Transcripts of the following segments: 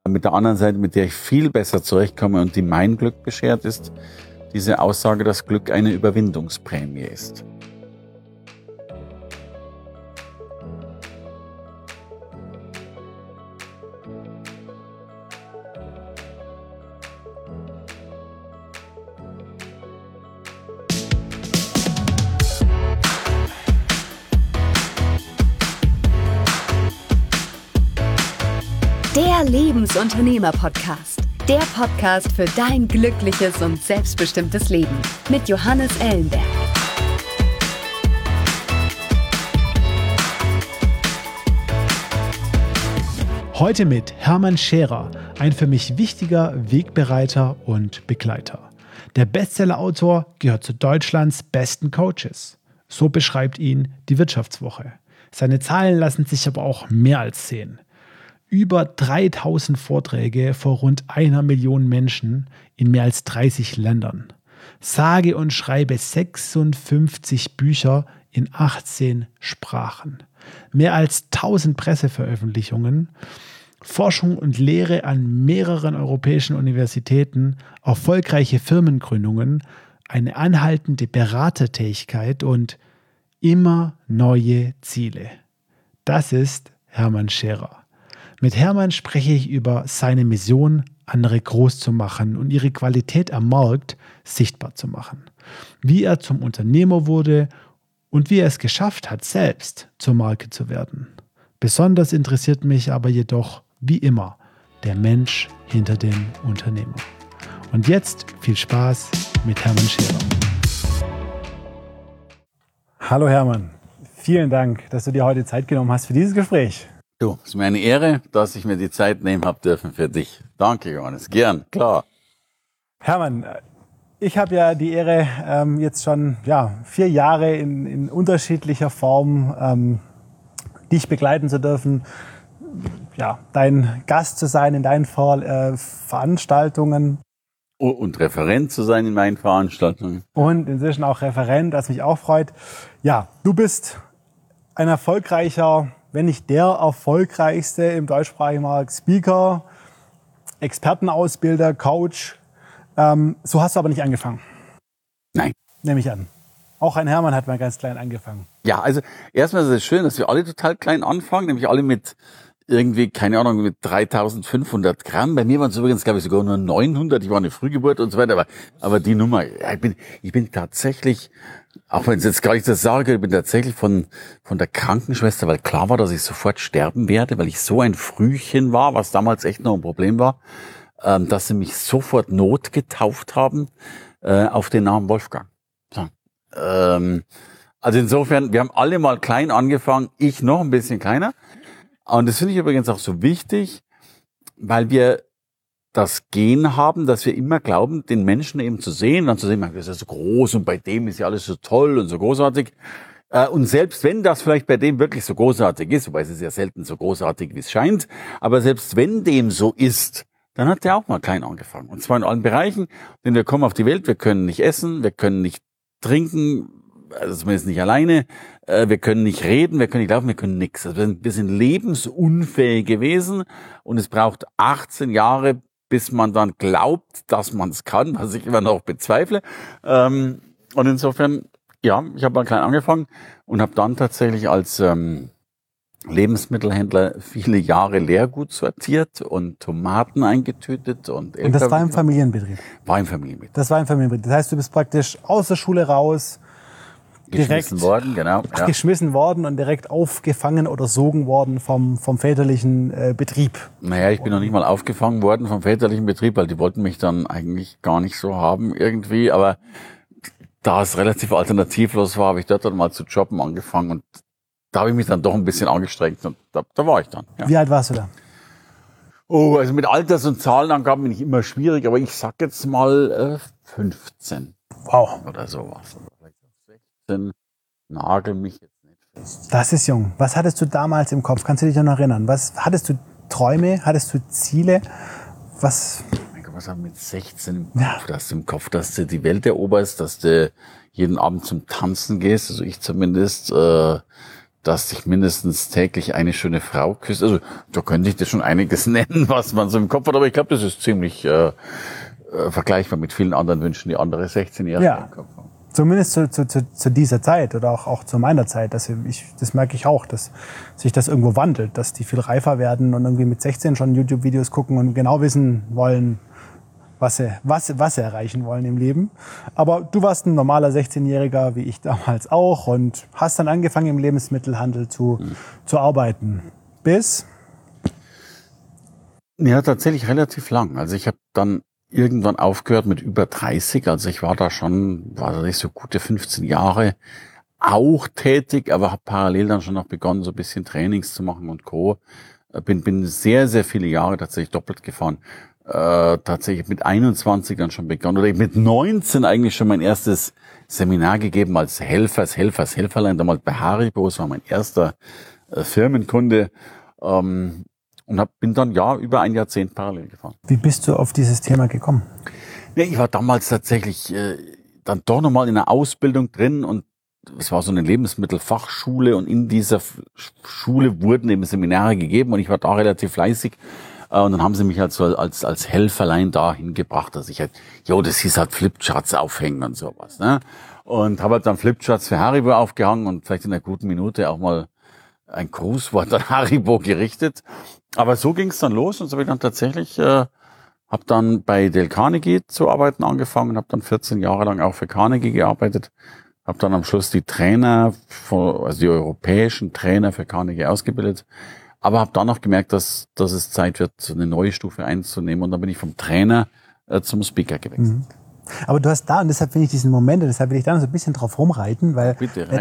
Mit der anderen Seite, mit der ich viel besser zurechtkomme und die mein Glück beschert, ist diese Aussage, dass Glück eine Überwindungsprämie ist. Der Lebensunternehmer-Podcast. Der Podcast für dein glückliches und selbstbestimmtes Leben. Mit Johannes Ellenberg. Heute mit Hermann Scherer, ein für mich wichtiger Wegbereiter und Begleiter. Der Bestsellerautor gehört zu Deutschlands besten Coaches. So beschreibt ihn die Wirtschaftswoche. Seine Zahlen lassen sich aber auch mehr als sehen. Über 3000 Vorträge vor rund 1 Million Menschen in mehr als 30 Ländern. Sage und schreibe 56 Bücher in 18 Sprachen. Mehr als 1000 Presseveröffentlichungen, Forschung und Lehre an mehreren europäischen Universitäten, erfolgreiche Firmengründungen, eine anhaltende Beratertätigkeit und immer neue Ziele. Das ist Hermann Scherer. Mit Hermann spreche ich über seine Mission, andere groß zu machen und ihre Qualität am Markt sichtbar zu machen. Wie er zum Unternehmer wurde und wie er es geschafft hat, selbst zur Marke zu werden. Besonders interessiert mich aber jedoch, wie immer, der Mensch hinter dem Unternehmer. Und jetzt viel Spaß mit Hermann Scherer. Hallo Hermann, vielen Dank, dass du dir heute Zeit genommen hast für dieses Gespräch. Du, es ist mir eine Ehre, dass ich mir die Zeit nehmen habe dürfen für dich. Danke, Johannes. Gern, klar. Hermann, ich habe ja die Ehre, jetzt schon 4 Jahre in unterschiedlicher Form dich begleiten zu dürfen, dein Gast zu sein in deinen Veranstaltungen. Und Referent zu sein in meinen Veranstaltungen. Und inzwischen auch Referent, was mich auch freut. Ja, du bist ein erfolgreicher, wenn nicht der erfolgreichste im deutschsprachigen Markt, Speaker, Expertenausbilder, Coach. So hast du aber nicht angefangen. Nein. Nehme ich an. Auch ein Hermann hat mal ganz klein angefangen. Ja, also erstmal ist es schön, dass wir alle total klein anfangen, nämlich alle mit irgendwie, keine Ahnung, mit 3500 Gramm. Bei mir waren es übrigens, glaube ich, sogar nur 900. Ich war eine Frühgeburt und so weiter. Aber die Nummer, ja, ich bin tatsächlich, auch wenn ich jetzt gar nicht das sage, ich bin tatsächlich von der Krankenschwester, weil klar war, dass ich sofort sterben werde, weil ich so ein Frühchen war, was damals echt noch ein Problem war, dass sie mich sofort notgetauft haben, auf den Namen Wolfgang. So. Also insofern, wir haben alle mal klein angefangen, ich noch ein bisschen kleiner. Und das finde ich übrigens auch so wichtig, weil wir das Gen haben, dass wir immer glauben, den Menschen eben zu sehen, dann zu sehen, das ist ja so groß und bei dem ist ja alles so toll und so großartig. Und selbst wenn das vielleicht bei dem wirklich so großartig ist, wobei es ist ja selten so großartig, wie es scheint, aber selbst wenn dem so ist, dann hat der auch mal klein angefangen. Und zwar in allen Bereichen, denn wir kommen auf die Welt, wir können nicht essen, wir können nicht trinken, also zumindest nicht alleine, wir können nicht reden, wir können nicht laufen, wir können nichts. Also wir sind lebensunfähig gewesen und es braucht 18 Jahre, bis man dann glaubt, dass man es kann, was ich immer noch bezweifle. Und insofern, ja, ich habe mal klein angefangen und habe dann tatsächlich als Lebensmittelhändler viele Jahre Leergut sortiert und Tomaten eingetütet. Und das war im Familienbetrieb? War im Familienbetrieb. Das war im Familienbetrieb. Das heißt, du bist praktisch aus der Schule raus, geschmissen worden, genau. Ja. Geschmissen worden und direkt aufgefangen oder sogen worden vom väterlichen Betrieb. Naja, ich bin noch nicht mal aufgefangen worden vom väterlichen Betrieb, weil die wollten mich dann eigentlich gar nicht so haben irgendwie. Aber da es relativ alternativlos war, habe ich dort dann mal zu jobben angefangen und da habe ich mich dann doch ein bisschen angestrengt und da war ich dann. Ja. Wie alt warst du da? Oh, also mit Alters- und Zahlenangaben bin ich immer schwierig, aber ich sag jetzt mal 15. Wow. Oder sowas. Nagel mich jetzt nicht fest. Das ist jung. Was hattest du damals im Kopf? Kannst du dich noch erinnern? Hattest du Träume? Hattest du Ziele? Was haben mit 16 im Kopf, dass du die Welt eroberst, dass du jeden Abend zum Tanzen gehst, also ich zumindest, dass ich mindestens täglich eine schöne Frau küsse. Also da könnte ich dir schon einiges nennen, was man so im Kopf hat, aber ich glaube, das ist ziemlich vergleichbar mit vielen anderen Wünschen, die andere 16-Jährige im Kopf haben. Zumindest zu dieser Zeit oder auch zu meiner Zeit. Das merke ich auch, dass sich das irgendwo wandelt, dass die viel reifer werden und irgendwie mit 16 schon YouTube-Videos gucken und genau wissen wollen, was sie erreichen wollen im Leben. Aber du warst ein normaler 16-Jähriger, wie ich damals auch, und hast dann angefangen, im Lebensmittelhandel zu arbeiten. Bis? Ja, tatsächlich relativ lang. Also ich habe dann irgendwann aufgehört mit über 30. Also ich war da nicht so gute 15 Jahre auch tätig, aber habe parallel dann schon noch begonnen, so ein bisschen Trainings zu machen und Co. Bin sehr, sehr viele Jahre tatsächlich doppelt gefahren. Tatsächlich mit 21 dann schon begonnen. Oder mit 19 eigentlich schon mein erstes Seminar gegeben als Helferlein, damals bei Haribo. Das war mein erster Firmenkunde. Und bin dann über ein Jahrzehnt parallel gefahren. Wie bist du auf dieses Thema gekommen? Ja, ich war damals tatsächlich dann doch nochmal in einer Ausbildung drin und es war so eine Lebensmittelfachschule und in dieser Schule wurden eben Seminare gegeben und ich war da relativ fleißig. Und dann haben sie mich halt so als Helferlein da hingebracht, dass ich halt, das hieß halt Flipcharts aufhängen und sowas, ne? Und habe halt dann Flipcharts für Haribo aufgehangen und vielleicht in einer guten Minute auch mal ein Grußwort an Haribo gerichtet. Aber so ging es dann los und so habe ich dann tatsächlich, habe dann bei Dale Carnegie zu arbeiten angefangen und habe dann 14 Jahre lang auch für Carnegie gearbeitet. Habe dann am Schluss die europäischen Trainer für Carnegie ausgebildet. Aber habe dann noch gemerkt, dass es Zeit wird, eine neue Stufe einzunehmen. Und dann bin ich vom Trainer zum Speaker gewechselt. Mhm. Aber du hast da, und deshalb finde ich diesen Moment, und deshalb will ich da noch so ein bisschen drauf rumreiten, weil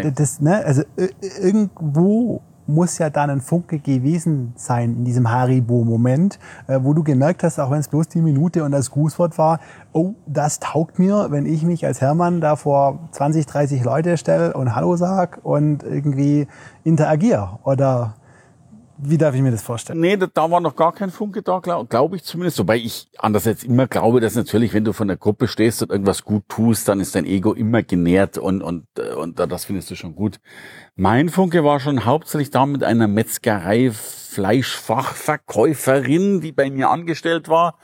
irgendwo muss ja da ein Funke gewesen sein in diesem Haribo-Moment, wo du gemerkt hast, auch wenn es bloß die Minute und das Grußwort war, oh, das taugt mir, wenn ich mich als Hermann da vor 20, 30 Leute stelle und Hallo sag und irgendwie interagiere. Oder wie darf ich mir das vorstellen? Nee, da war noch gar kein Funke da, glaube ich zumindest. Wobei ich andererseits immer glaube, dass natürlich, wenn du von der Gruppe stehst und irgendwas gut tust, dann ist dein Ego immer genährt und das findest du schon gut. Mein Funke war schon hauptsächlich da mit einer Metzgerei Fleischfachverkäuferin, die bei mir angestellt war,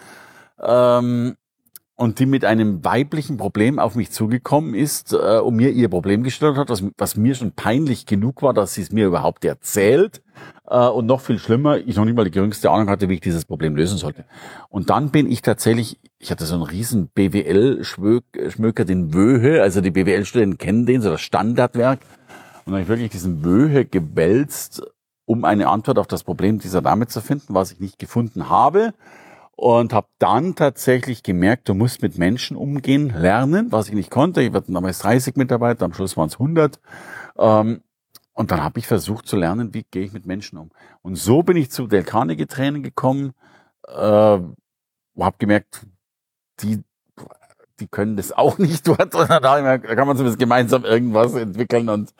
und die mit einem weiblichen Problem auf mich zugekommen ist und mir ihr Problem gestellt hat, was mir schon peinlich genug war, dass sie es mir überhaupt erzählt. Und noch viel schlimmer, ich noch nicht mal die geringste Ahnung hatte, wie ich dieses Problem lösen sollte. Und dann bin ich tatsächlich, ich hatte so einen riesen BWL-Schmöker, den Wöhe, also die BWL-Studenten kennen den, so das Standardwerk. Und dann habe ich wirklich diesen Wöhe gewälzt, um eine Antwort auf das Problem dieser Dame zu finden, was ich nicht gefunden habe. Und habe dann tatsächlich gemerkt, du musst mit Menschen umgehen lernen, was ich nicht konnte. Ich hatte damals 30 Mitarbeiter, am Schluss waren es 100. Und dann habe ich versucht zu lernen, wie gehe ich mit Menschen um. Und so bin ich zu Dale Carnegie Training gekommen, habe gemerkt, die können das auch nicht dort. Und da kann man zumindest gemeinsam irgendwas entwickeln. Und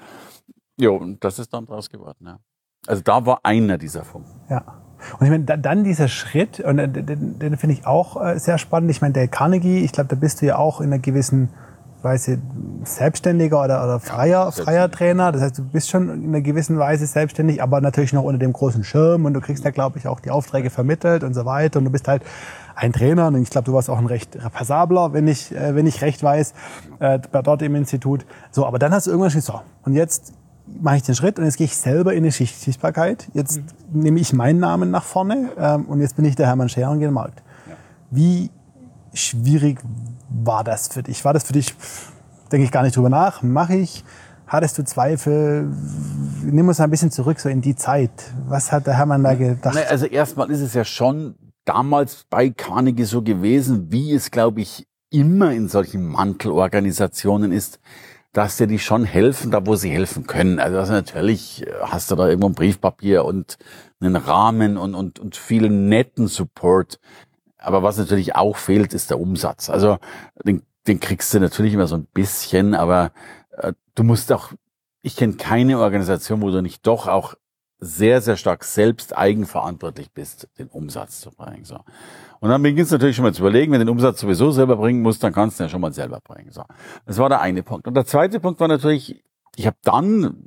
das ist dann draus geworden. Ja. Also da war einer dieser Funken. Ja. Und ich meine, dann dieser Schritt, und den finde ich auch sehr spannend. Ich meine, der Carnegie, ich glaube, da bist du ja auch in einer gewissen Weise Selbstständiger oder freier Trainer. Das heißt, du bist schon in einer gewissen Weise selbstständig, aber natürlich noch unter dem großen Schirm und du kriegst da, glaube ich, auch die Aufträge vermittelt und so weiter. Und du bist halt ein Trainer und ich glaube, du warst auch ein recht passabler, wenn ich recht weiß, dort im Institut. So, aber dann hast du irgendwann gesagt, so, und jetzt mache ich den Schritt und jetzt gehe ich selber in die Sichtbarkeit. Jetzt nehme ich meinen Namen nach vorne und jetzt bin ich der Hermann Scherer und gehe in den Markt. Ja. Wie schwierig war das für dich? War das für dich, denke ich gar nicht drüber nach, mache ich? Hattest du Zweifel? Nimm uns ein bisschen zurück so in die Zeit. Was hat der Hermann da gedacht? Also erstmal ist es ja schon damals bei Carnegie so gewesen, wie es, glaube ich, immer in solchen Mantelorganisationen ist, dass dir die schon helfen, da wo sie helfen können. Also natürlich hast du da irgendwo ein Briefpapier und einen Rahmen und viel netten Support. Aber was natürlich auch fehlt, ist der Umsatz. Also den kriegst du natürlich immer so ein bisschen, aber du musst auch, ich kenne keine Organisation, wo du nicht doch auch sehr, sehr stark selbst eigenverantwortlich bist, den Umsatz zu bringen. So. Und dann beginnst du natürlich schon mal zu überlegen, wenn du den Umsatz sowieso selber bringen musst, dann kannst du ihn ja schon mal selber bringen. So. Das war der eine Punkt. Und der zweite Punkt war natürlich, ich habe dann,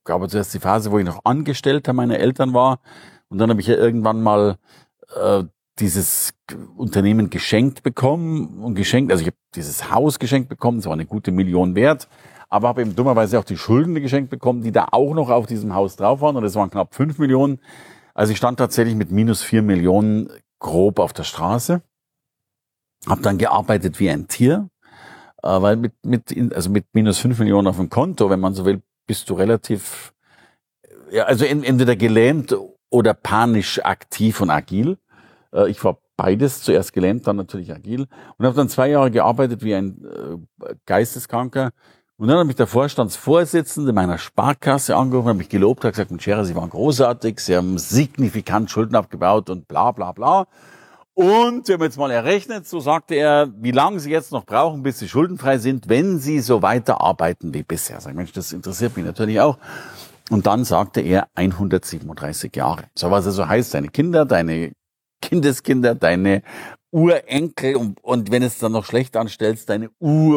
gab es zuerst die Phase, wo ich noch Angestellter meiner Eltern war. Und dann habe ich ja irgendwann mal dieses Unternehmen geschenkt bekommen also ich habe dieses Haus geschenkt bekommen, es war eine gute Million wert, aber habe eben dummerweise auch die Schulden geschenkt bekommen, die da auch noch auf diesem Haus drauf waren und das waren knapp 5 Millionen. Also ich stand tatsächlich mit minus 4 Millionen grob auf der Straße, habe dann gearbeitet wie ein Tier, weil mit minus 5 Millionen auf dem Konto, wenn man so will, bist du relativ, ja, also entweder gelähmt oder panisch aktiv und agil. Ich war beides, zuerst gelähmt, dann natürlich agil und habe dann 2 Jahre gearbeitet wie ein Geisteskranker. Und dann hat mich der Vorstandsvorsitzende meiner Sparkasse angerufen, hat mich gelobt, hat gesagt, Scherer, Sie waren großartig, Sie haben signifikant Schulden abgebaut und bla bla bla. Und wir haben jetzt mal errechnet, so sagte er, wie lange Sie jetzt noch brauchen, bis Sie schuldenfrei sind, wenn Sie so weiterarbeiten wie bisher. Sag, Mensch, das interessiert mich natürlich auch. Und dann sagte er 137 Jahre. So was also heißt, deine Kinder, deine Kindeskinder, deine Urenkel und wenn es dann noch schlecht anstellst, deine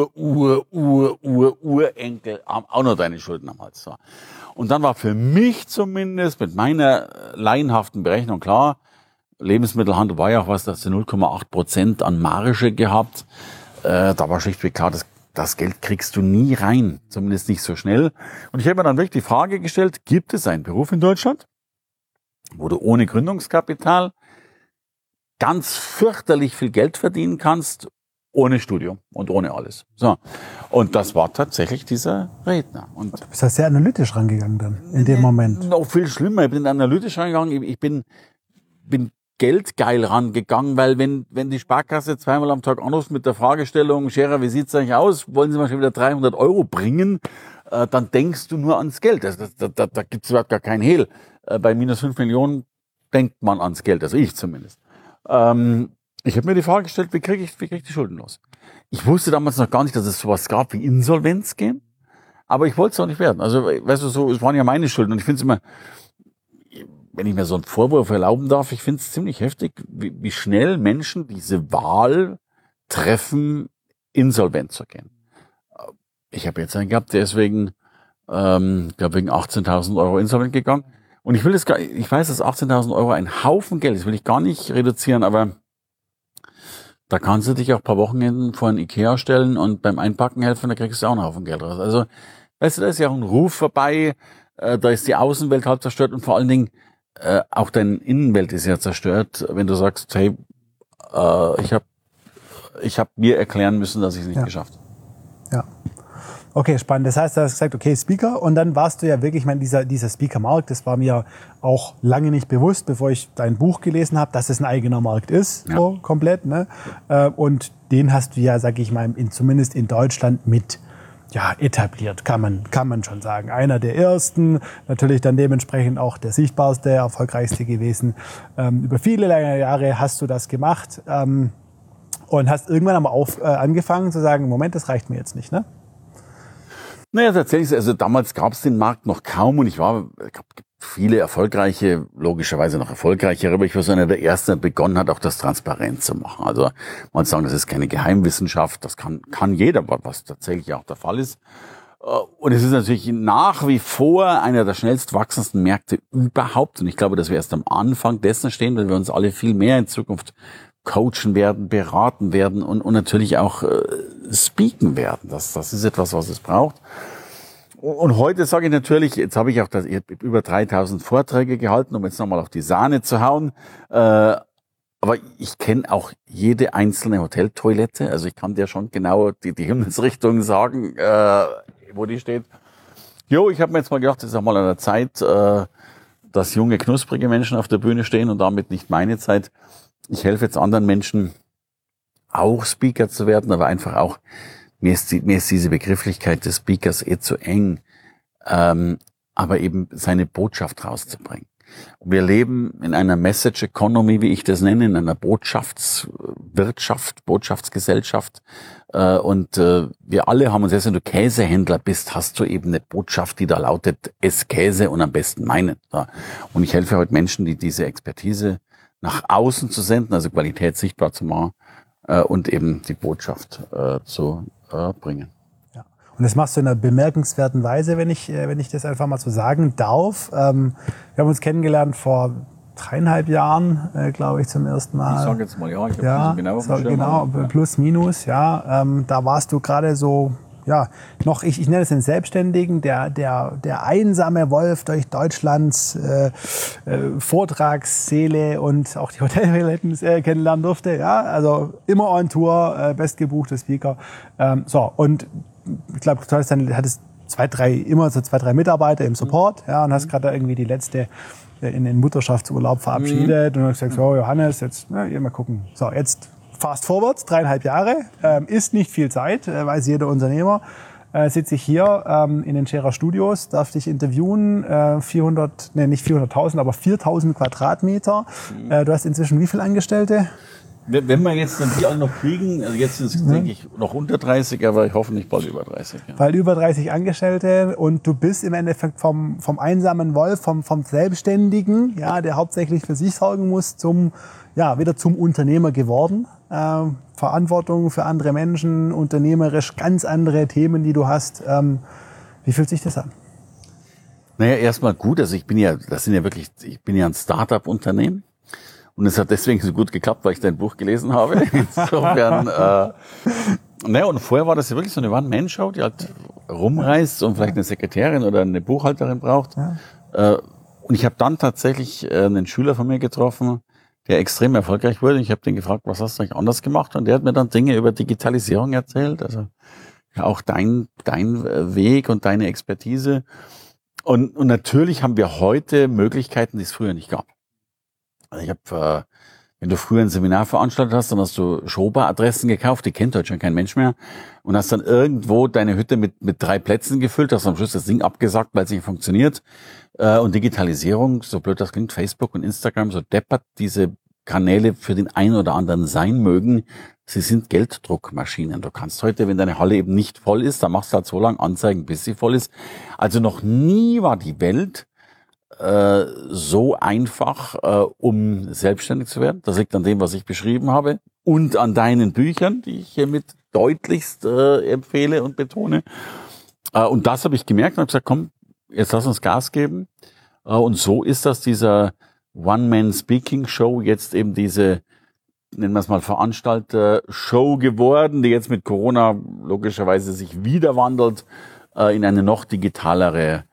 Urenkel haben auch noch deine Schulden am Hals. Und dann war für mich zumindest mit meiner laienhaften Berechnung klar, Lebensmittelhandel war ja auch was, dass du 0,8% an Marge gehabt. Da war schlichtweg klar, das Geld kriegst du nie rein, zumindest nicht so schnell. Und ich habe mir dann wirklich die Frage gestellt, gibt es einen Beruf in Deutschland, wo du ohne Gründungskapital ganz fürchterlich viel Geld verdienen kannst, ohne Studium und ohne alles. So. Und das war tatsächlich dieser Redner. Und du bist ja sehr analytisch rangegangen dann, in dem Moment. Noch viel schlimmer, ich bin analytisch rangegangen, ich bin geldgeil rangegangen, weil wenn die Sparkasse 2-mal am Tag anruft mit der Fragestellung, Scherer, wie sieht's eigentlich aus, wollen Sie mal schon wieder 300 € bringen, dann denkst du nur ans Geld. Da gibt's überhaupt gar keinen Hehl. Bei minus 5 Millionen denkt man ans Geld, also ich zumindest. Ich habe mir die Frage gestellt, wie kriege ich die Schulden los? Ich wusste damals noch gar nicht, dass es sowas gab wie Insolvenz gehen, aber ich wollte es auch nicht werden. Also, weißt du, so, es waren ja meine Schulden und ich finde es immer, wenn ich mir so einen Vorwurf erlauben darf, ich finde es ziemlich heftig, wie schnell Menschen diese Wahl treffen, insolvent zu gehen. Ich habe jetzt einen gehabt, der ist wegen 18.000 € insolvent gegangen. Und ich weiß, dass 18.000 € ein Haufen Geld ist, das will ich gar nicht reduzieren, aber da kannst du dich auch ein paar Wochenenden vor ein Ikea stellen und beim Einpacken helfen, da kriegst du auch einen Haufen Geld raus. Also, weißt du, da ist ja auch ein Ruf vorbei, da ist die Außenwelt halb zerstört und vor allen Dingen auch deine Innenwelt ist ja zerstört, wenn du sagst, hey, ich hab mir erklären müssen, dass ich es nicht geschafft habe. Ja. Okay, spannend. Das heißt, du hast gesagt, okay, Speaker, und dann warst du ja wirklich, ich meine, dieser Speaker-Markt, das war mir auch lange nicht bewusst, bevor ich dein Buch gelesen habe, dass es ein eigener Markt ist, so komplett, ne? Und den hast du ja, sag ich mal, zumindest in Deutschland mit etabliert, kann man schon sagen. Einer der ersten, natürlich dann dementsprechend auch der sichtbarste, erfolgreichste gewesen. Über viele lange Jahre hast du das gemacht und hast irgendwann aber angefangen zu sagen, Moment, das reicht mir jetzt nicht, ne? Naja, tatsächlich, also damals gab es den Markt noch kaum und ich gab viele erfolgreiche, logischerweise noch erfolgreichere, aber ich war so einer der Ersten, der begonnen hat, auch das transparent zu machen. Also man sagen, das ist keine Geheimwissenschaft, das kann jeder, was tatsächlich auch der Fall ist. Und es ist natürlich nach wie vor einer der schnellst wachsendsten Märkte überhaupt. Und ich glaube, dass wir erst am Anfang dessen stehen, weil wir uns alle viel mehr in Zukunft coachen werden, beraten werden und natürlich auch speaken werden. Das ist etwas, was es braucht. Und heute sage ich natürlich, jetzt habe ich auch ich habe über 3.000 Vorträge gehalten, um jetzt nochmal auf die Sahne zu hauen. Aber ich kenne auch jede einzelne Hoteltoilette. Also ich kann dir schon genau die Himmelsrichtung sagen, wo die steht. Ich habe mir jetzt mal gedacht, es ist auch mal an der Zeit, dass junge, knusprige Menschen auf der Bühne stehen und damit nicht meine Zeit. Ich helfe jetzt anderen Menschen, auch Speaker zu werden, aber einfach auch, mir ist diese Begrifflichkeit des Speakers zu eng, aber eben seine Botschaft rauszubringen. Wir leben in einer Message Economy, wie ich das nenne, in einer Botschaftswirtschaft, Botschaftsgesellschaft. Und wir alle haben uns, wenn du Käsehändler bist, hast du eben eine Botschaft, die da lautet, ess Käse und am besten meinen. Und ich helfe heute Menschen, die diese Expertise nach außen zu senden, also Qualität sichtbar zu machen und eben die Botschaft zu bringen. Ja. Und das machst du in einer bemerkenswerten Weise, wenn ich das einfach mal so sagen darf. Wir haben uns kennengelernt vor 3,5 Jahren, glaube ich, zum ersten Mal. Ich sage jetzt mal, ja, ich habe genau auf dem Schirm. Genau, plus, minus, ja. Da warst du gerade so, ja, noch, ich nenne es den Selbstständigen, der einsame Wolf durch Deutschlands Vortragssäle und auch die Hotelwelten kennenlernen durfte. Ja, also immer on Tour, bestgebuchte Speaker. Und ich glaube, du hattest 2-3 Mitarbeiter im Support, ja, und hast gerade irgendwie die letzte in den Mutterschaftsurlaub verabschiedet und hast gesagt, so Johannes, jetzt mal gucken. So, jetzt fast forward, 3,5 Jahre, ist nicht viel Zeit, weiß jeder Unternehmer. Sitze ich hier in den Scherer Studios, darf dich interviewen, nicht 400.000, aber 4.000 Quadratmeter. Du hast inzwischen wie viele Angestellte? Wenn wir jetzt dann die alle noch kriegen, also jetzt sind es, denke ich, noch unter 30, aber ich hoffe nicht bald über 30. Ja. Bald über 30 Angestellte und du bist im Endeffekt vom einsamen Wolf, vom Selbstständigen, ja, der hauptsächlich für sich sorgen muss, wieder zum Unternehmer geworden. Verantwortung für andere Menschen, unternehmerisch ganz andere Themen, die du hast. Wie fühlt sich das an? Naja, erstmal gut. Also ich bin ja ein Start-up-Unternehmen. Und es hat deswegen so gut geklappt, weil ich dein Buch gelesen habe. Insofern, und vorher war das ja wirklich so eine One-Man-Show, die halt rumreist und vielleicht eine Sekretärin oder eine Buchhalterin braucht. Ja. Und ich habe dann tatsächlich einen Schüler von mir getroffen, der extrem erfolgreich wurde. Ich habe den gefragt, was hast du eigentlich anders gemacht? Und der hat mir dann Dinge über Digitalisierung erzählt. Also auch dein Weg und deine Expertise. Und natürlich haben wir heute Möglichkeiten, die es früher nicht gab. Ich habe, wenn du früher ein Seminar veranstaltet hast, dann hast du Schober-Adressen gekauft, die kennt heute schon kein Mensch mehr, und hast dann irgendwo deine Hütte mit 3 Plätzen gefüllt, hast am Schluss das Ding abgesagt, weil es nicht funktioniert. Und Digitalisierung, so blöd das klingt, Facebook und Instagram, so deppert diese Kanäle für den einen oder anderen sein mögen, sie sind Gelddruckmaschinen. Du kannst heute, wenn deine Halle eben nicht voll ist, dann machst du halt so lange Anzeigen, bis sie voll ist. Also noch nie war die Welt so einfach, um selbstständig zu werden. Das liegt an dem, was ich beschrieben habe und an deinen Büchern, die ich hiermit deutlichst empfehle und betone. Und das habe ich gemerkt und habe gesagt, komm, jetzt lass uns Gas geben. Und so ist das dieser One-Man-Speaking-Show jetzt eben diese, nennen wir es mal, Veranstalter-Show geworden, die jetzt mit Corona logischerweise sich wieder wandelt in eine noch digitalere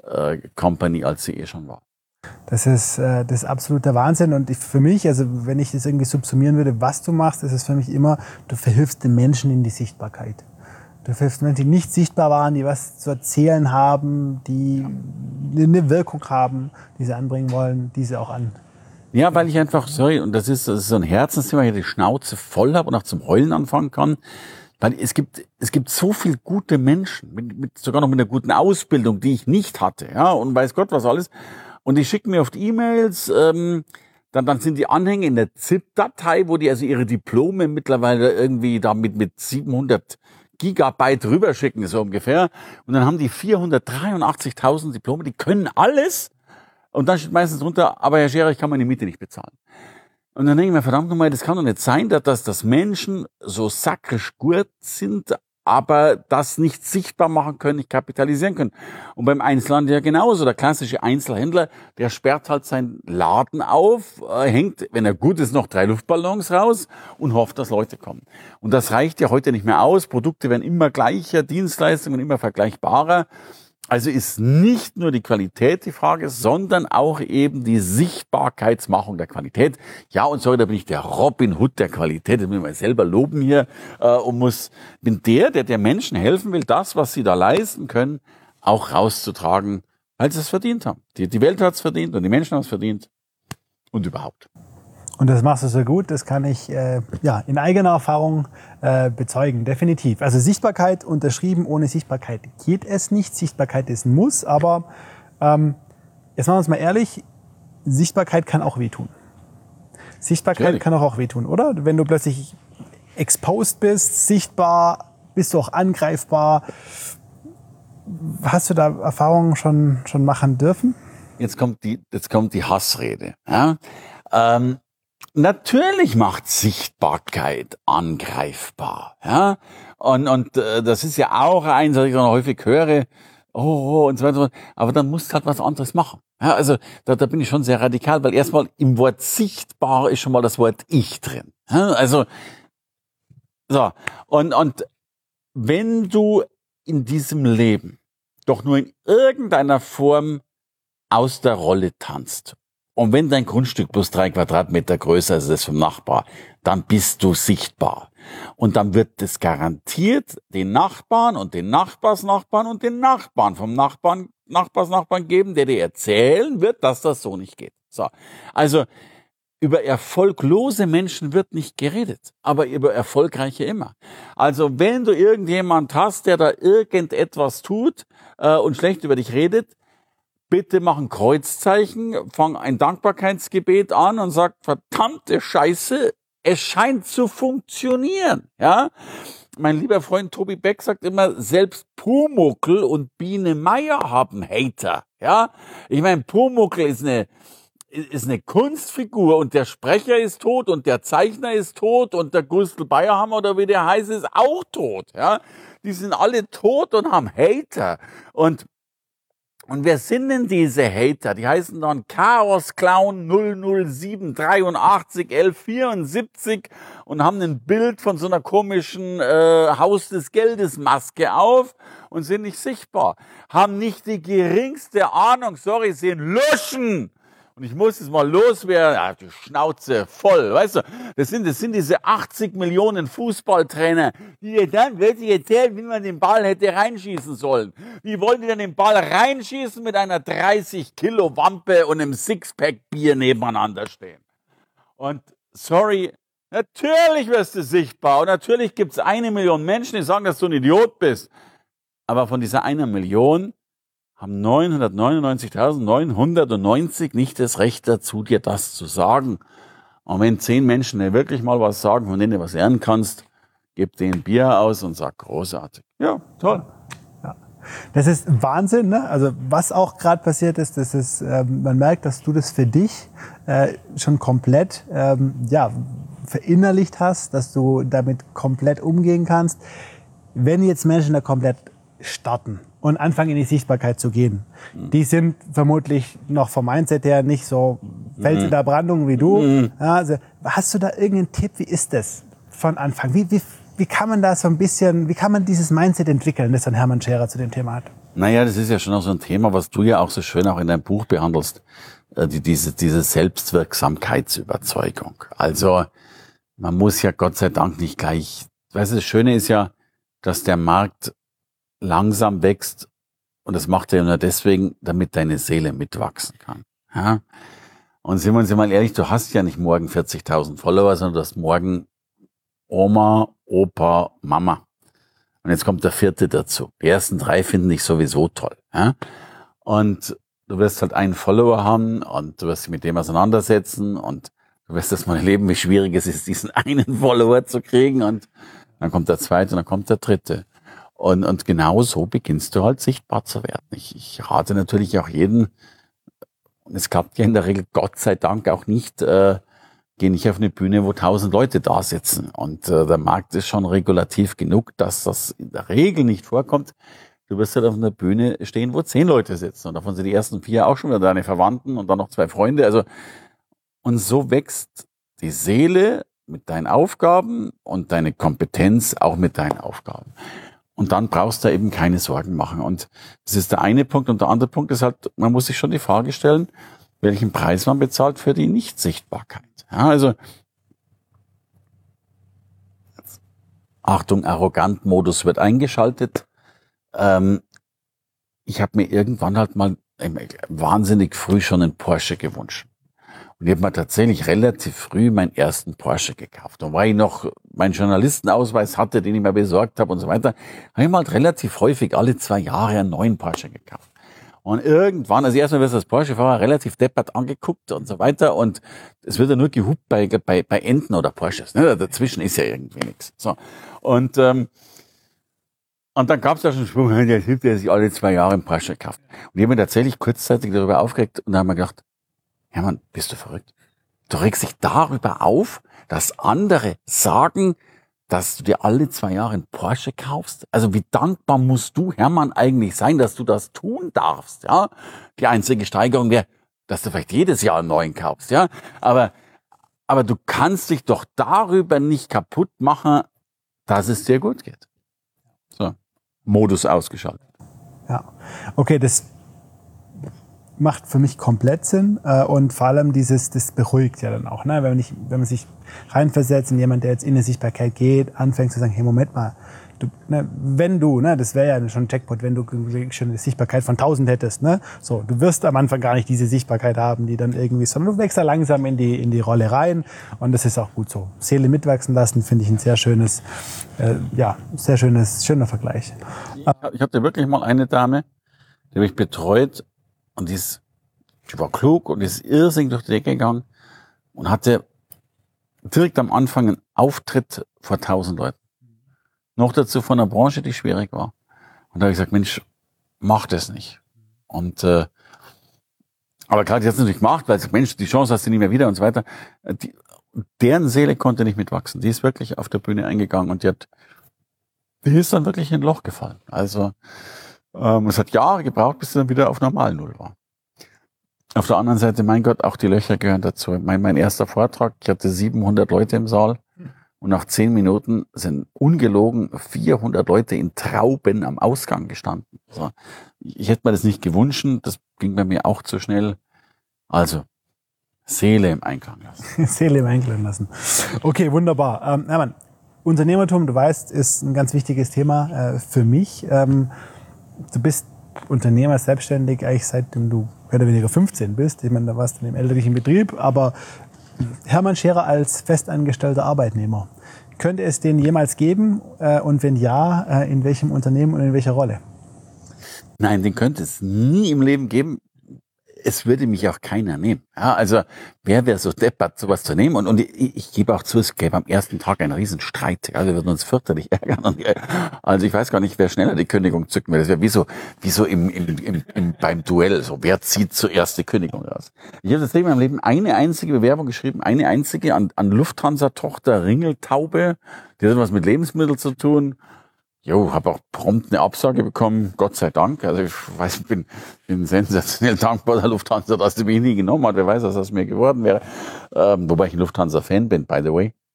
Company, als sie schon war. Das ist absoluter Wahnsinn und für mich, also wenn ich das irgendwie subsumieren würde, was du machst, ist es für mich immer, du verhilfst den Menschen in die Sichtbarkeit. Du verhilfst Menschen, die nicht sichtbar waren, die was zu erzählen haben, die eine Wirkung haben, die sie anbringen wollen, die sie auch an. Ja, weil ich einfach, und das ist so ein Herzensthema, ich die Schnauze voll habe und auch zum Heulen anfangen kann. Weil es gibt so viel gute Menschen, sogar noch mit einer guten Ausbildung, die ich nicht hatte, ja, und weiß Gott was alles. Und die schicken mir oft E-Mails, dann sind die Anhänge in der ZIP-Datei, wo die also ihre Diplome mittlerweile irgendwie da mit 700 Gigabyte rüberschicken, so ungefähr. Und dann haben die 483.000 Diplome, die können alles. Und dann steht meistens drunter, aber Herr Scherer, ich kann meine Miete nicht bezahlen. Und dann denke ich mir, verdammt nochmal, das kann doch nicht sein, dass Menschen so sakrisch gut sind, aber das nicht sichtbar machen können, nicht kapitalisieren können. Und beim Einzelhandel ja genauso. Der klassische Einzelhändler, der sperrt halt seinen Laden auf, hängt, wenn er gut ist, noch 3 Luftballons raus und hofft, dass Leute kommen. Und das reicht ja heute nicht mehr aus. Produkte werden immer gleicher, Dienstleistungen immer vergleichbarer. Also ist nicht nur die Qualität die Frage, sondern auch eben die Sichtbarkeitsmachung der Qualität. Ja, und sorry, da bin ich der Robin Hood der Qualität, das will ich mal selber loben hier, und bin der Menschen helfen will, das, was sie da leisten können, auch rauszutragen, weil sie es verdient haben. Die Welt hat es verdient und die Menschen haben es verdient und überhaupt. Und das machst du so gut, das kann ich in eigener Erfahrung bezeugen, definitiv. Also Sichtbarkeit unterschrieben, ohne Sichtbarkeit geht es nicht. Sichtbarkeit ist ein Muss, aber jetzt machen wir uns mal ehrlich, Sichtbarkeit kann auch wehtun. Sichtbarkeit kann auch wehtun, oder? Wenn du plötzlich exposed bist, sichtbar, bist du auch angreifbar. Hast du da Erfahrungen schon machen dürfen? Jetzt kommt die Hassrede. Ja? Natürlich macht Sichtbarkeit angreifbar, ja. Und das ist ja auch eins, was ich dann häufig höre, und so weiter. Aber dann musst du halt was anderes machen. Ja, also da bin ich schon sehr radikal, weil erstmal im Wort sichtbar ist schon mal das Wort Ich drin. Ja, also so, und wenn du in diesem Leben doch nur in irgendeiner Form aus der Rolle tanzt, und wenn dein Grundstück plus 3 Quadratmeter größer ist als das vom Nachbar, dann bist du sichtbar. Und dann wird es garantiert den Nachbarn und den Nachbarsnachbarn und den Nachbarn vom Nachbarsnachbarn geben, der dir erzählen wird, dass das so nicht geht. So, also über erfolglose Menschen wird nicht geredet, aber über erfolgreiche immer. Also wenn du irgendjemand hast, der da irgendetwas tut und schlecht über dich redet, bitte mach ein Kreuzzeichen, fang ein Dankbarkeitsgebet an und sag, verdammte Scheiße, es scheint zu funktionieren. Ja, mein lieber Freund Tobi Beck sagt immer, selbst Pumuckl und Biene Meier haben Hater. Ja, ich meine, Pumuckl ist eine Kunstfigur und der Sprecher ist tot und der Zeichner ist tot und der Gustl Bayerhammer oder wie der heißt, ist auch tot. Ja, die sind alle tot und haben Hater. Und wer sind denn diese Hater? Die heißen dann Chaos Clown 007 83 1174 und haben ein Bild von so einer komischen Haus des Geldes Maske auf und sind nicht sichtbar. Haben nicht die geringste Ahnung, sehen Luschen. Und ich muss es mal loswerden, ja, die Schnauze voll, weißt du, das sind diese 80 Millionen Fußballtrainer, die dir dann wirklich erzählen, wie man den Ball hätte reinschießen sollen. Wie wollen die denn den Ball reinschießen mit einer 30 Kilo Wampe und einem Sixpack Bier nebeneinander stehen? Und sorry, natürlich wirst du sichtbar und natürlich gibt's 1 Million Menschen, die sagen, dass du ein Idiot bist. Aber von dieser 1 Million haben 999.990 nicht das Recht dazu, dir das zu sagen. Und wenn 10 Menschen dir wirklich mal was sagen, von denen du was lernen kannst, gib denen Bier aus und sag großartig. Ja, toll. Ja. Das ist Wahnsinn, ne? Also was auch gerade passiert ist, das ist, man merkt, dass du das für dich schon komplett verinnerlicht hast, dass du damit komplett umgehen kannst. Wenn jetzt Menschen da komplett starten und anfangen in die Sichtbarkeit zu gehen. Die sind vermutlich noch vom Mindset her nicht so Fels in der Brandung wie du. Ja, also, hast du da irgendeinen Tipp? Wie ist das von Anfang? Wie kann man da so ein bisschen, wie kann man dieses Mindset entwickeln, das dann Hermann Scherer zu dem Thema hat? Naja, das ist ja schon auch so ein Thema, was du ja auch so schön auch in deinem Buch behandelst, diese Selbstwirksamkeitsüberzeugung. Also man muss ja Gott sei Dank nicht gleich, weißt du, das Schöne ist ja, dass der Markt langsam wächst und das macht er ja nur deswegen, damit deine Seele mitwachsen kann. Ja? Und sind wir uns mal ehrlich, du hast ja nicht morgen 40.000 Follower, sondern du hast morgen Oma, Opa, Mama. Und jetzt kommt der 4. dazu. Die ersten 3 finden dich sowieso toll. Ja? Und du wirst halt einen Follower haben und du wirst dich mit dem auseinandersetzen und du wirst das mal erleben, wie schwierig es ist, diesen einen Follower zu kriegen und dann kommt der 2. und dann kommt der 3. Und genau so beginnst du halt sichtbar zu werden. Ich rate natürlich auch jeden, und es klappt ja in der Regel Gott sei Dank auch nicht, geh nicht auf eine Bühne, wo 1000 Leute da sitzen. Und der Markt ist schon regulativ genug, dass das in der Regel nicht vorkommt. Du wirst halt auf einer Bühne stehen, wo 10 Leute sitzen. Und davon sind die ersten 4 auch schon wieder deine Verwandten und dann noch 2 Freunde. Also, und so wächst die Seele mit deinen Aufgaben und deine Kompetenz auch mit deinen Aufgaben. Und dann brauchst du eben keine Sorgen machen. Und das ist der eine Punkt. Und der andere Punkt ist halt, man muss sich schon die Frage stellen, welchen Preis man bezahlt für die Nichtsichtbarkeit. Ja, also, Achtung, Arrogant-Modus wird eingeschaltet. Ich habe mir irgendwann halt mal wahnsinnig früh schon einen Porsche gewünscht. Und ich habe mir tatsächlich relativ früh meinen ersten Porsche gekauft. Und weil ich noch meinen Journalistenausweis hatte, den ich mir besorgt habe und so weiter, habe ich mir halt relativ häufig alle 2 Jahre einen neuen Porsche gekauft. Und irgendwann, also erstmal wirst du als Porsche-Fahrer relativ deppert angeguckt und so weiter. Und es wird ja nur gehupt bei Enten oder Porsches. Ne? Dazwischen ist ja irgendwie nichts. So. Und dann gab es ja schon einen Sprung, der Typ, der sich alle 2 Jahre einen Porsche kauft. Und ich habe mich tatsächlich kurzzeitig darüber aufgeregt und dann habe mir gedacht, Hermann, bist du verrückt? Du regst dich darüber auf, dass andere sagen, dass du dir alle 2 Jahre einen Porsche kaufst? Also wie dankbar musst du, Hermann, eigentlich sein, dass du das tun darfst? Ja, die einzige Steigerung wäre, dass du vielleicht jedes Jahr einen neuen kaufst. Ja, aber du kannst dich doch darüber nicht kaputt machen, dass es dir gut geht. So, Modus ausgeschaltet. Ja, okay, das macht für mich komplett Sinn und vor allem das beruhigt ja dann auch, ne? Wenn man sich reinversetzt in jemand, der jetzt in die Sichtbarkeit geht, anfängt zu sagen, hey, Moment mal, das wäre ja schon ein Jackpot, wenn du schon eine Sichtbarkeit von 1000 hättest, ne? So, du wirst am Anfang gar nicht diese Sichtbarkeit haben, die dann irgendwie, sondern du wächst da langsam in die Rolle rein und das ist auch gut so. Seele mitwachsen lassen, finde ich ein sehr schöner Vergleich. Ich hatte wirklich mal eine Dame, die habe ich betreut und die war klug und ist irrsinnig durch die Decke gegangen und hatte direkt am Anfang einen Auftritt vor 1000 Leuten. Noch dazu von einer Branche, die schwierig war. Und da habe ich gesagt, Mensch, mach das nicht. Und aber klar, die hat es natürlich gemacht, weil sie sagt, Mensch, die Chance hast du nie mehr wieder und so weiter. Deren Seele konnte nicht mitwachsen. Die ist wirklich auf der Bühne eingegangen und die ist dann wirklich in ein Loch gefallen. Also es hat Jahre gebraucht, bis sie dann wieder auf normal Null war. Auf der anderen Seite, mein Gott, auch die Löcher gehören dazu. Mein erster Vortrag, ich hatte 700 Leute im Saal. Und nach 10 Minuten sind ungelogen 400 Leute in Trauben am Ausgang gestanden. Also, ich hätte mir das nicht gewünscht, das ging bei mir auch zu schnell. Also, Seele im Einklang lassen. Seele im Einklang lassen. Okay, wunderbar. Hermann, Unternehmertum, du weißt, ist ein ganz wichtiges Thema für mich. Du bist Unternehmer, selbstständig, eigentlich seitdem du mehr oder weniger 15 bist. Ich meine, da warst du in dem elterlichen Betrieb, aber Hermann Scherer als festangestellter Arbeitnehmer. Könnte es den jemals geben? Und wenn ja, in welchem Unternehmen und in welcher Rolle? Nein, den könnte es nie im Leben geben. Es würde mich auch keiner nehmen. Ja, also wer wäre so deppert, sowas zu nehmen? Und ich gebe auch zu, es gäbe am ersten Tag einen riesen Streit. Ja, wir würden uns fürchterlich ärgern. Und, also ich weiß gar nicht, wer schneller die Kündigung zücken will. Das wäre wie so beim Duell. So, wer zieht zuerst die Kündigung raus? Ich habe das in meinem Leben eine einzige Bewerbung geschrieben, eine einzige an Lufthansa-Tochter Ringeltaube. Die hat was mit Lebensmitteln zu tun. Jo, habe auch prompt eine Absage bekommen, Gott sei Dank. Also ich weiß, ich bin sensationell dankbar der Lufthansa, dass die mich nie genommen hat. Wer weiß, was aus mir geworden wäre. Wobei ich ein Lufthansa-Fan bin, by the way.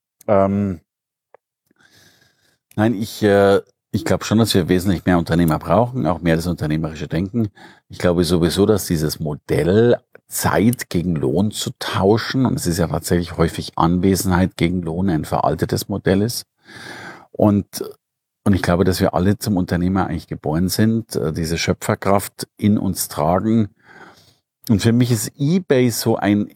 Nein, ich glaube schon, dass wir wesentlich mehr Unternehmer brauchen, auch mehr das unternehmerische Denken. Ich glaube sowieso, dass dieses Modell, Zeit gegen Lohn zu tauschen, und es ist ja tatsächlich häufig Anwesenheit gegen Lohn, ein veraltetes Modell ist. Und ich glaube, dass wir alle zum Unternehmer eigentlich geboren sind, diese Schöpferkraft in uns tragen. Und für mich ist eBay so ein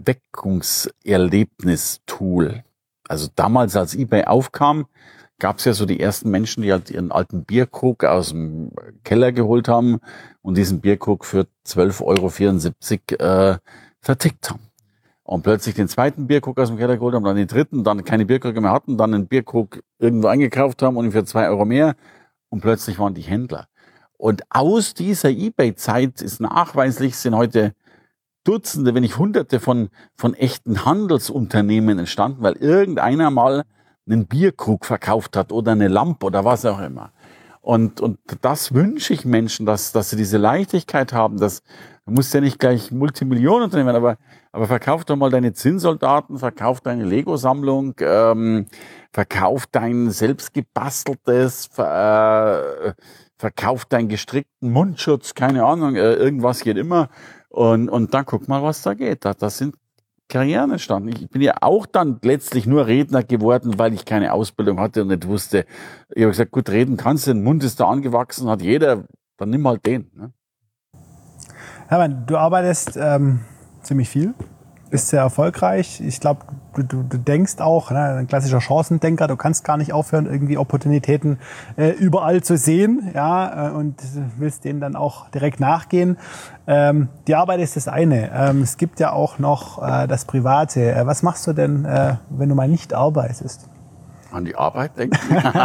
Erweckungserlebnistool. Also damals, als eBay aufkam, gab es ja so die ersten Menschen, die halt ihren alten Bierkrug aus dem Keller geholt haben und diesen Bierkrug für 12,74 € vertickt haben. Und plötzlich den zweiten Bierkrug aus dem Keller geholt haben, dann den dritten, dann keine Bierkrüge mehr hatten, dann einen Bierkrug irgendwo eingekauft haben und ihn für 2 € mehr. Und plötzlich waren die Händler. Und aus dieser eBay-Zeit ist nachweislich, sind heute Dutzende, wenn nicht Hunderte von echten Handelsunternehmen entstanden, weil irgendeiner mal einen Bierkrug verkauft hat oder eine Lampe oder was auch immer. Und das wünsche ich Menschen, dass sie diese Leichtigkeit haben, dass du musst ja nicht gleich Multimillionenunternehmen, aber verkauf doch mal deine Zinnsoldaten, verkauf deine Lego-Sammlung, verkauf dein selbstgebasteltes, verkauf deinen gestrickten Mundschutz, keine Ahnung, irgendwas geht immer. Und dann guck mal, was da geht. Das sind Karrieren entstanden. Ich bin ja auch dann letztlich nur Redner geworden, weil ich keine Ausbildung hatte und nicht wusste. Ich habe gesagt, gut, reden kannst du, der Mund ist da angewachsen, hat jeder, dann nimm halt den. Ne? Hermann, du arbeitest ziemlich viel, bist sehr erfolgreich. Ich glaube, du denkst auch, ne, ein klassischer Chancendenker, du kannst gar nicht aufhören, irgendwie Opportunitäten überall zu sehen, ja, und willst denen dann auch direkt nachgehen. Die Arbeit ist das eine. Es gibt ja auch noch das Private. Was machst du denn, wenn du mal nicht arbeitest? An die Arbeit denken?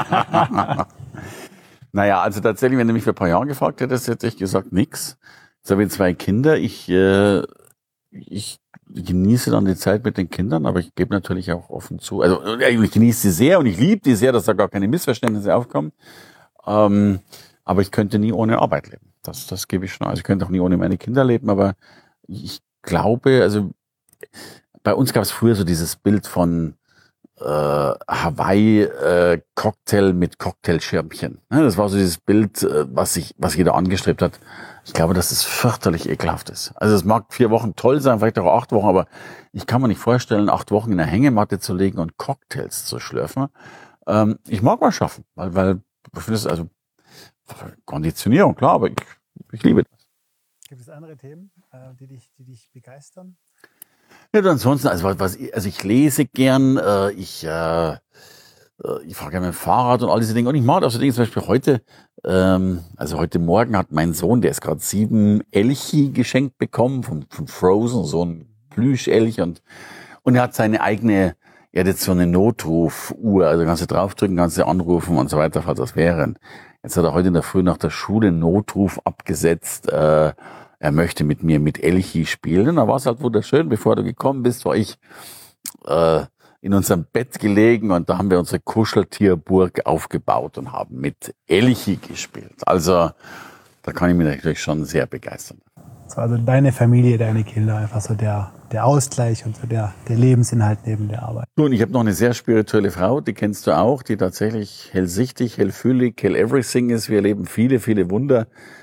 Naja, also tatsächlich, wenn du mich vor ein paar Jahren gefragt hättest, hätte ich gesagt, nix. Jetzt habe ich 2 Kinder. Ich genieße dann die Zeit mit den Kindern, aber ich gebe natürlich auch offen zu. Also ich genieße sie sehr und ich liebe die sehr, dass da gar keine Missverständnisse aufkommen. Aber ich könnte nie ohne Arbeit leben. Das gebe ich schon. Also ich könnte auch nie ohne meine Kinder leben, aber ich glaube, also bei uns gab es früher so dieses Bild von Hawaii Cocktail mit Cocktailschirmchen. Das war so dieses Bild, was jeder angestrebt hat. Ich glaube, dass es fürchterlich ekelhaft ist. Also es mag 4 Wochen toll sein, vielleicht auch 8 Wochen, aber ich kann mir nicht vorstellen, 8 Wochen in der Hängematte zu legen und Cocktails zu schlürfen. Ich mag mal schaffen, weil ich finde es also Konditionierung, klar, aber ich liebe das. Gibt es andere Themen, die dich begeistern? Ja, ansonsten, also ich lese gern, ich fahre gerne mit dem Fahrrad und all diese Dinge. Und ich mache auch so Dinge, zum Beispiel heute, heute Morgen hat mein Sohn, der ist gerade 7 Elchi geschenkt bekommen von Frozen, so ein Plüschelch und er hat seine eigene, er hat jetzt so eine Notrufuhr, also kannst du draufdrücken, kannst du anrufen und so weiter, falls das wäre. Jetzt hat er heute in der Früh nach der Schule einen Notruf abgesetzt, er möchte mit mir mit Elchi spielen. Da war es halt wunderschön. Bevor du gekommen bist, war ich in unserem Bett gelegen und da haben wir unsere Kuscheltierburg aufgebaut und haben mit Elchi gespielt. Also da kann ich mich natürlich schon sehr begeistern. Also deine Familie, deine Kinder, einfach so der Ausgleich und so der Lebensinhalt neben der Arbeit. Nun, ich habe noch eine sehr spirituelle Frau, die kennst du auch, die tatsächlich hellsichtig, hellfühlig, hell everything ist. Wir erleben viele, viele Wunder.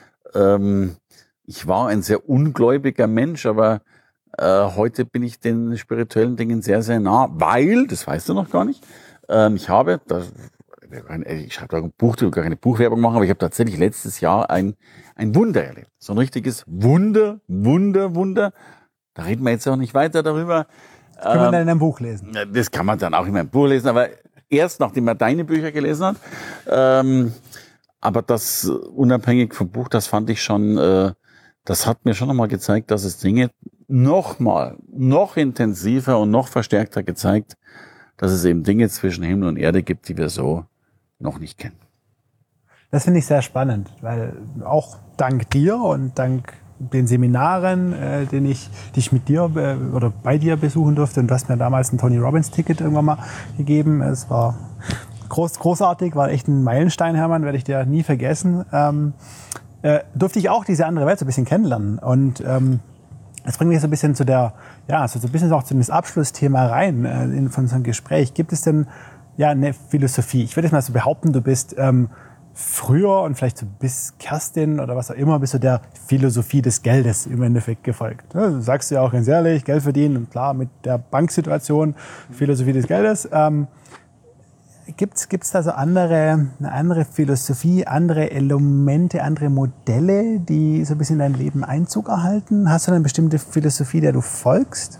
Ich war ein sehr ungläubiger Mensch, aber heute bin ich den spirituellen Dingen sehr, sehr nah, weil, das weißt du noch gar nicht, ich schreibe da ein Buch, ich will gar keine Buchwerbung machen, aber ich habe tatsächlich letztes Jahr ein Wunder erlebt. So ein richtiges Wunder. Da reden wir jetzt auch nicht weiter darüber. Das kann man dann in einem Buch lesen. Das kann man dann auch in meinem Buch lesen, aber erst nachdem man deine Bücher gelesen hat. Aber das unabhängig vom Buch, das fand ich schon, das hat mir schon nochmal gezeigt, dass es Dinge noch intensiver und noch verstärkter gezeigt, dass es eben Dinge zwischen Himmel und Erde gibt, die wir so noch nicht kennen. Das finde ich sehr spannend, weil auch dank dir und dank den Seminaren, die ich mit dir oder bei dir besuchen durfte, und du hast mir damals ein Tony Robbins Ticket irgendwann mal gegeben. Es war großartig, war echt ein Meilenstein, Hermann, werde ich dir nie vergessen. Durfte ich auch diese andere Welt so ein bisschen kennenlernen. Und das bringt mich so ein bisschen so ein bisschen auch zu das Abschlussthema rein von so einem Gespräch. Gibt es denn eine Philosophie? Ich würde jetzt mal so behaupten, du bist früher und vielleicht so bis Kerstin oder was auch immer, bist du der Philosophie des Geldes im Endeffekt gefolgt. Du sagst ja auch ganz ehrlich, Geld verdienen und klar mit der Banksituation, Philosophie des Geldes. Gibt's da so eine andere Philosophie, andere Elemente, andere Modelle, die so ein bisschen in dein Leben Einzug erhalten? Hast du eine bestimmte Philosophie, der du folgst?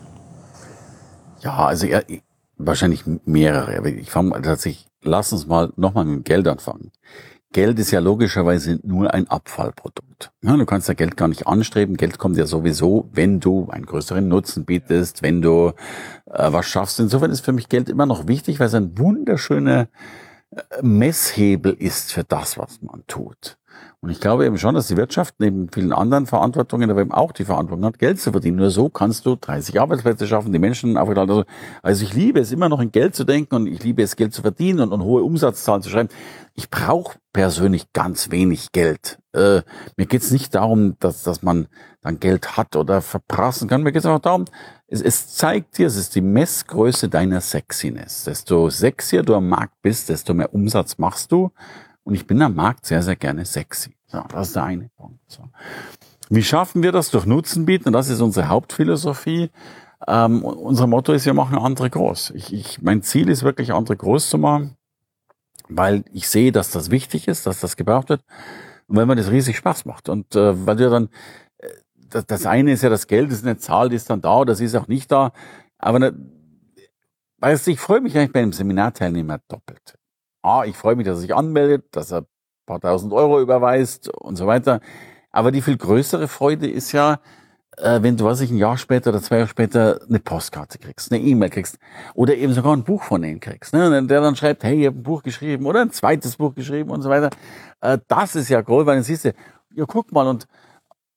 Ja, also wahrscheinlich mehrere. Ich fange tatsächlich, lass uns mal nochmal mit dem Geld anfangen. Geld ist ja logischerweise nur ein Abfallprodukt. Ja, du kannst ja Geld gar nicht anstreben. Geld kommt ja sowieso, wenn du einen größeren Nutzen bietest, wenn du was schaffst. Insofern ist für mich Geld immer noch wichtig, weil es ein wunderschöner Messhebel ist für das, was man tut. Und ich glaube eben schon, dass die Wirtschaft neben vielen anderen Verantwortungen aber eben auch die Verantwortung hat, Geld zu verdienen. Nur so kannst du 30 Arbeitsplätze schaffen, die Menschen aufgeteilt. Also ich liebe es immer noch in Geld zu denken und ich liebe es, Geld zu verdienen und hohe Umsatzzahlen zu schreiben. Ich brauche persönlich ganz wenig Geld. Mir geht's nicht darum, dass man dann Geld hat oder verprassen kann. Mir geht's einfach darum, es zeigt dir, es ist die Messgröße deiner Sexiness. Desto sexier du am Markt bist, desto mehr Umsatz machst du. Und ich bin am Markt sehr, sehr gerne sexy. So, das ist der eine Punkt. So. Wie schaffen wir das? Durch Nutzen bieten. Und das ist unsere Hauptphilosophie. Unser Motto ist, wir machen andere groß. Mein Ziel ist wirklich, andere groß zu machen, weil ich sehe, dass das wichtig ist, dass das gebraucht wird. Und weil mir das riesig Spaß macht. Und weil wir dann, das eine ist ja, das Geld ist eine Zahl, die ist dann da, oder sie ist auch nicht da. Aber weißt du, ich freue mich eigentlich bei einem Seminarteilnehmer doppelt. Ich freue mich, dass er sich anmeldet, dass er ein paar tausend Euro überweist und so weiter. Aber die viel größere Freude ist ja, wenn du, ein Jahr später oder 2 Jahre später eine Postkarte kriegst, eine E-Mail kriegst oder eben sogar ein Buch von denen kriegst, ne? Der dann schreibt, hey, ich habe ein Buch geschrieben oder ein zweites Buch geschrieben und so weiter. Das ist ja groß, weil dann siehst du, ja, guck mal, und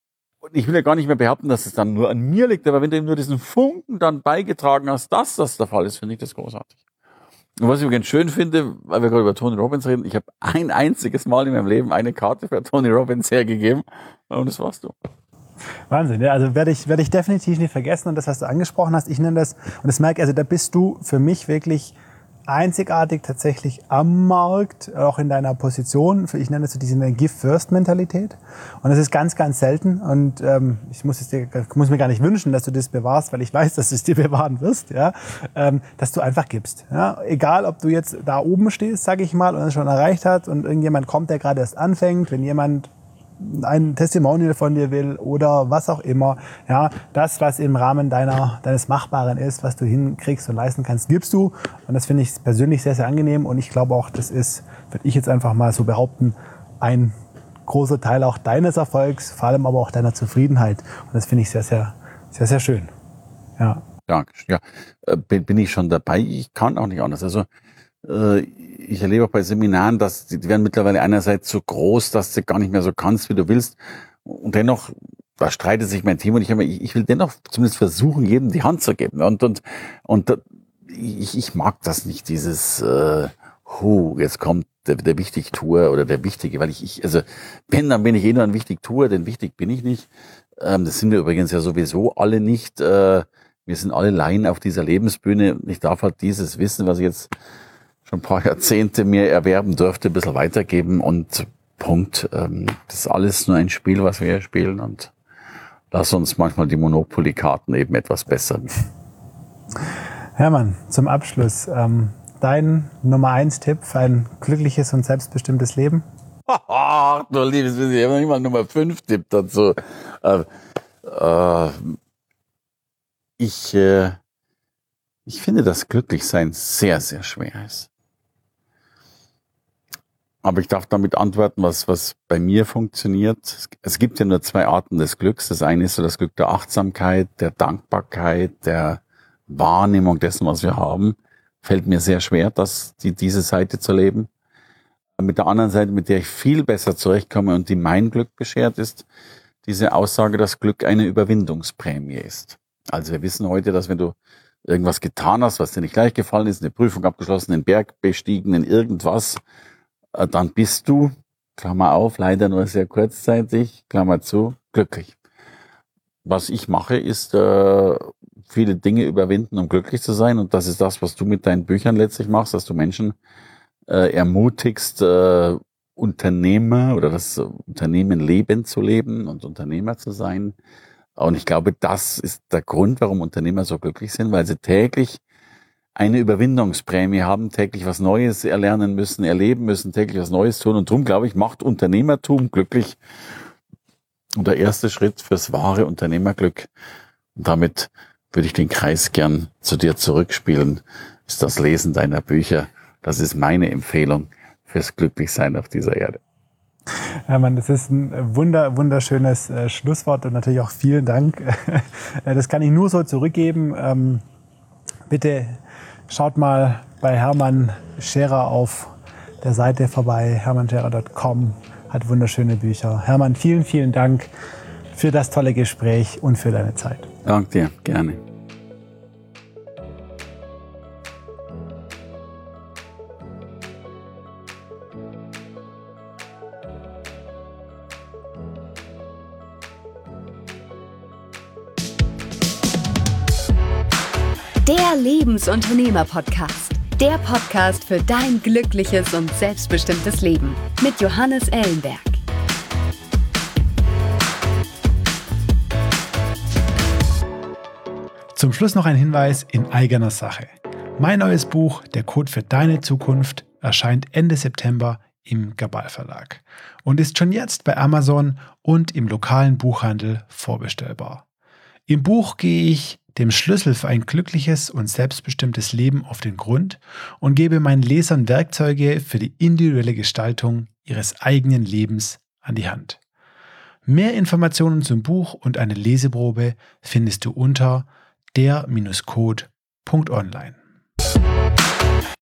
ich will ja gar nicht mehr behaupten, dass es dann nur an mir liegt, aber wenn du eben nur diesen Funken dann beigetragen hast, dass das der Fall ist, finde ich das großartig. Und was ich übrigens schön finde, weil wir gerade über Tony Robbins reden, ich habe ein einziges Mal in meinem Leben eine Karte für Tony Robbins hergegeben und das warst du. Wahnsinn, ja, also werde ich definitiv nicht vergessen und das, was du angesprochen hast, ich nenne das, und das merke, also da bist du für mich wirklich einzigartig tatsächlich am Markt, auch in deiner Position. Ich nenne das so diese Give-First-Mentalität. Und das ist ganz, ganz selten. Und ich muss mir gar nicht wünschen, dass du das bewahrst, weil ich weiß, dass du es dir bewahren wirst, ja, dass du einfach gibst. Ja. Egal, ob du jetzt da oben stehst, sage ich mal, und es schon erreicht hat und irgendjemand kommt, der gerade erst anfängt, wenn jemand ein Testimonial von dir will oder was auch immer. Ja, das, was im Rahmen deines Machbaren ist, was du hinkriegst und leisten kannst, gibst du. Und das finde ich persönlich sehr, sehr angenehm. Und ich glaube auch, das ist, würde ich jetzt einfach mal so behaupten, ein großer Teil auch deines Erfolgs, vor allem aber auch deiner Zufriedenheit. Und das finde ich sehr, sehr, sehr, sehr schön. Ja. Danke. Ja, bin ich schon dabei. Ich kann auch nicht anders. Also, ich erlebe auch bei Seminaren, dass die werden mittlerweile einerseits so groß, dass du gar nicht mehr so kannst, wie du willst. Und dennoch, da streitet sich mein Team und ich will dennoch zumindest versuchen, jedem die Hand zu geben. Und ich mag das nicht, dieses, jetzt kommt der Wichtigtuer oder der Wichtige, weil also, dann bin ich nur ein Wichtigtuer, denn wichtig bin ich nicht. Das sind wir übrigens ja sowieso alle nicht. Wir sind alle Laien auf dieser Lebensbühne. Ich darf halt dieses Wissen, was ich jetzt schon ein paar Jahrzehnte mir erwerben durfte, ein bisschen weitergeben und Punkt. Das ist alles nur ein Spiel, was wir hier spielen und lass uns manchmal die Monopoly-Karten eben etwas bessern. Hermann, zum Abschluss, dein Nummer 1 Tipp für ein glückliches und selbstbestimmtes Leben? Ach, du liebes Wissen, ich habe noch nicht mal Nummer 5 Tipp dazu. Ich finde, dass Glücklichsein sehr, sehr schwer ist. Aber ich darf damit antworten, was bei mir funktioniert. Es gibt ja nur 2 Arten des Glücks. Das eine ist so das Glück der Achtsamkeit, der Dankbarkeit, der Wahrnehmung dessen, was wir haben. Fällt mir sehr schwer, diese Seite zu leben. Mit der anderen Seite, mit der ich viel besser zurechtkomme und die mein Glück beschert, ist diese Aussage, dass Glück eine Überwindungsprämie ist. Also wir wissen heute, dass wenn du irgendwas getan hast, was dir nicht leicht gefallen ist, eine Prüfung abgeschlossen, einen Berg bestiegen, in irgendwas, dann bist du, Klammer auf, leider nur sehr kurzzeitig, Klammer zu, glücklich. Was ich mache, ist viele Dinge überwinden, um glücklich zu sein. Und das ist das, was du mit deinen Büchern letztlich machst, dass du Menschen ermutigst, Unternehmer oder das Unternehmenleben zu leben und Unternehmer zu sein. Und ich glaube, das ist der Grund, warum Unternehmer so glücklich sind, weil sie täglich eine Überwindungsprämie haben, täglich was Neues erlernen müssen, erleben müssen, täglich was Neues tun. Und darum, glaube ich, macht Unternehmertum glücklich. Und der erste Schritt fürs wahre Unternehmerglück, und damit würde ich den Kreis gern zu dir zurückspielen, ist das Lesen deiner Bücher. Das ist meine Empfehlung fürs Glücklichsein auf dieser Erde. Hermann, das ist ein wunderschönes Schlusswort und natürlich auch vielen Dank. Das kann ich nur so zurückgeben. Bitte schaut mal bei Hermann Scherer auf der Seite vorbei, hermannscherer.com, hat wunderschöne Bücher. Hermann, vielen, vielen Dank für das tolle Gespräch und für deine Zeit. Danke dir, gerne. Der Lebensunternehmer-Podcast. Der Podcast für dein glückliches und selbstbestimmtes Leben. Mit Johannes Ellenberg. Zum Schluss noch ein Hinweis in eigener Sache. Mein neues Buch, Der Code für deine Zukunft, erscheint Ende September im Gabal Verlag und ist schon jetzt bei Amazon und im lokalen Buchhandel vorbestellbar. Im Buch gehe ich dem Schlüssel für ein glückliches und selbstbestimmtes Leben auf den Grund und gebe meinen Lesern Werkzeuge für die individuelle Gestaltung ihres eigenen Lebens an die Hand. Mehr Informationen zum Buch und eine Leseprobe findest du unter der-code.online.